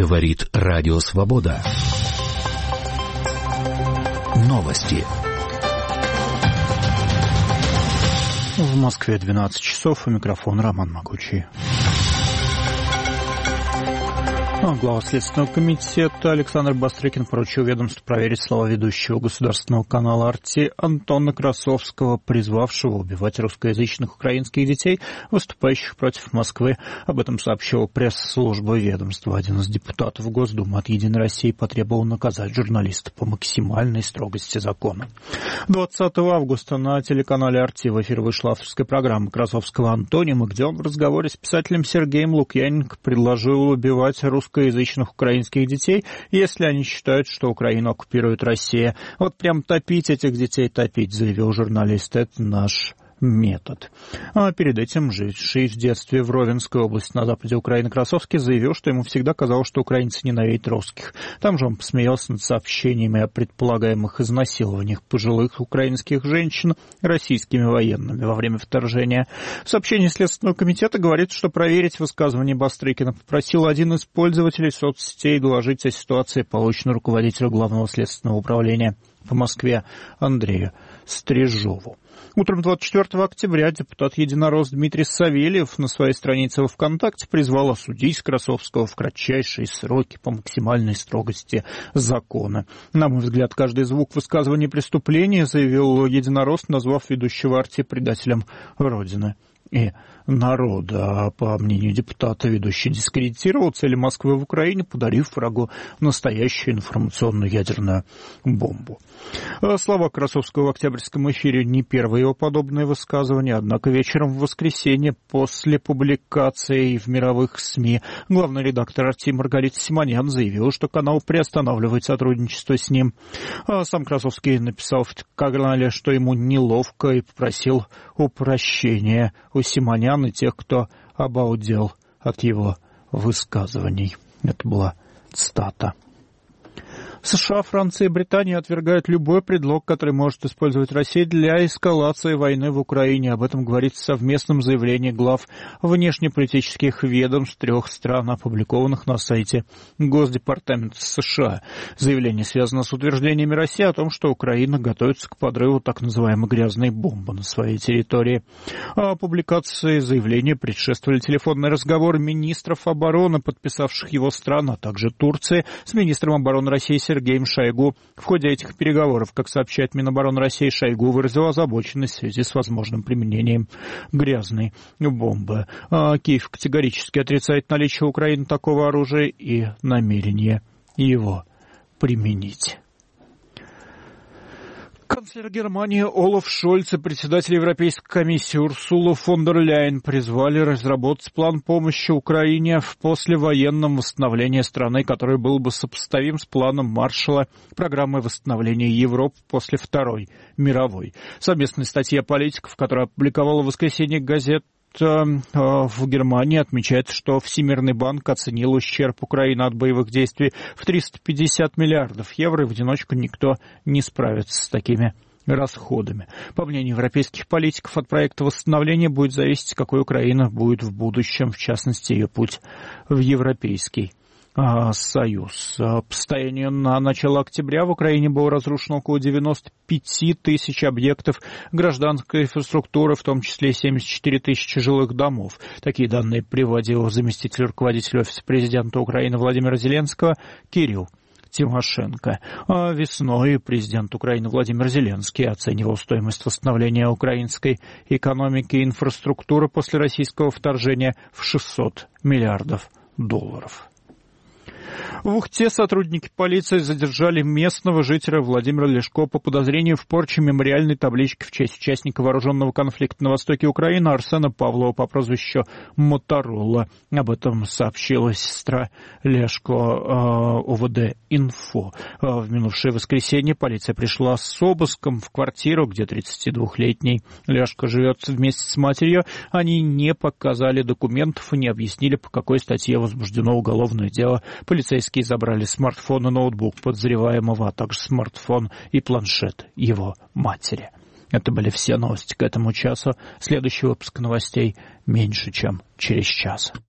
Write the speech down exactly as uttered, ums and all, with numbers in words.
Говорит Радио Свобода. Новости. В Москве двенадцать часов, у микрофона Роман Могучий. Глава Следственного комитета Александр Бастрыкин поручил ведомству проверить слова ведущего государственного канала «Арти» Антона Красовского, призвавшего убивать русскоязычных украинских детей, выступающих против Москвы. Об этом сообщила пресс-служба ведомства. Один из депутатов Госдумы от «Единой России» потребовал наказать журналиста по максимальной строгости закона. двадцатого августа на телеканале «Арти» в эфир вышла авторская программа Красовского «Антонима», где он в разговоре с писателем Сергеем Лукьяненко предложил убивать русскоязычных русскоязычных украинских детей, если они считают, что Украину оккупирует Россия. Вот прям топить этих детей, топить, заявил журналист, это наш метод. А перед этим живший в детстве в Ровенской области на западе Украины Красовский заявил, что ему всегда казалось, что украинцы ненавидят русских. Там же он посмеялся над сообщениями о предполагаемых изнасилованиях пожилых украинских женщин российскими военными во время вторжения. В сообщении Следственного комитета говорится, что проверить высказывание Бастрыкина попросил один из пользователей соцсетей доложить о ситуации полученной руководителю Главного следственного управления по Москве Андрею Стрижову. Утром двадцать четвёртого октября депутат-единорос Дмитрий Савельев на своей странице во ВКонтакте призвал осудить Красовского в кратчайшие сроки по максимальной строгости закона. На мой взгляд, каждый звук высказывания преступления, заявил единорос, назвав ведущего «Арти» предателем Родины и народа. А по мнению депутата, ведущий дискредитировал цели Москвы в Украине, подарив врагу настоящую информационную ядерную бомбу. Слова Красовского в октябрьском эфире не первое его подобное высказывание, однако вечером в воскресенье после публикации в мировых СМИ главный редактор «Арти» Маргарита Симонян заявила, что канал приостанавливает сотрудничество с ним. А сам Красовский написал в канале, что ему неловко, и попросил о прощении у Симонян и тех, кто обалдел от его высказываний. Это была цитата. США, Франция и Британия отвергают любой предлог, который может использовать Россия для эскалации войны в Украине. Об этом говорится в совместном заявлении глав внешнеполитических ведомств трех стран, опубликованных на сайте Госдепартамента США. Заявление связано с утверждениями России о том, что Украина готовится к подрыву так называемой грязной бомбы на своей территории. А публикации заявления предшествовали телефонные разговоры министров обороны, подписавших его стран, а также Турции, с министром обороны России Сергеем Шойгу. В ходе этих переговоров, как сообщает Минобороны России, Шойгу выразил озабоченность в связи с возможным применением грязной бомбы. А Киев категорически отрицает наличие у Украины такого оружия и намерение его применить. Канцлер Германии Олаф Шольц и председатель Европейской комиссии Урсула фон дер Ляйен призвали разработать план помощи Украине в послевоенном восстановлении страны, который был бы сопоставим с планом Маршалла программы восстановления Европы после Второй мировой. Совместная статья политиков, которую опубликовала в воскресенье газета в Германии, отмечается, что Всемирный банк оценил ущерб Украины от боевых действий в триста пятьдесят миллиардов евро, и в одиночку никто не справится с такими расходами. По мнению европейских политиков, от проекта восстановления будет зависеть, какой Украина будет в будущем, в частности, ее путь в Европейский Союз. По состоянию на начало октября в Украине было разрушено около девяносто пять тысяч объектов гражданской инфраструктуры, в том числе семьдесят четыре тысячи жилых домов. Такие данные приводил заместитель руководителя Офиса президента Украины Владимира Зеленского Кирилл Тимошенко. А весной президент Украины Владимир Зеленский оценивал стоимость восстановления украинской экономики и инфраструктуры после российского вторжения в шестьсот миллиардов долларов. В Ухте сотрудники полиции задержали местного жителя Владимира Лешко по подозрению в порче мемориальной таблички в честь участника вооруженного конфликта на востоке Украины Арсена Павлова по прозвищу Моторола. Об этом сообщила сестра Лешко э, ОВД «Инфо». Э, в минувшее воскресенье полиция пришла с обыском в квартиру, где тридцатидвухлетний Лешко живет вместе с матерью. Они не показали документов и не объяснили, по какой статье возбуждено уголовное дело. Полицейские забрали смартфон и ноутбук подозреваемого, а также смартфон и планшет его матери. Это были все новости к этому часу. Следующий выпуск новостей меньше, чем через час.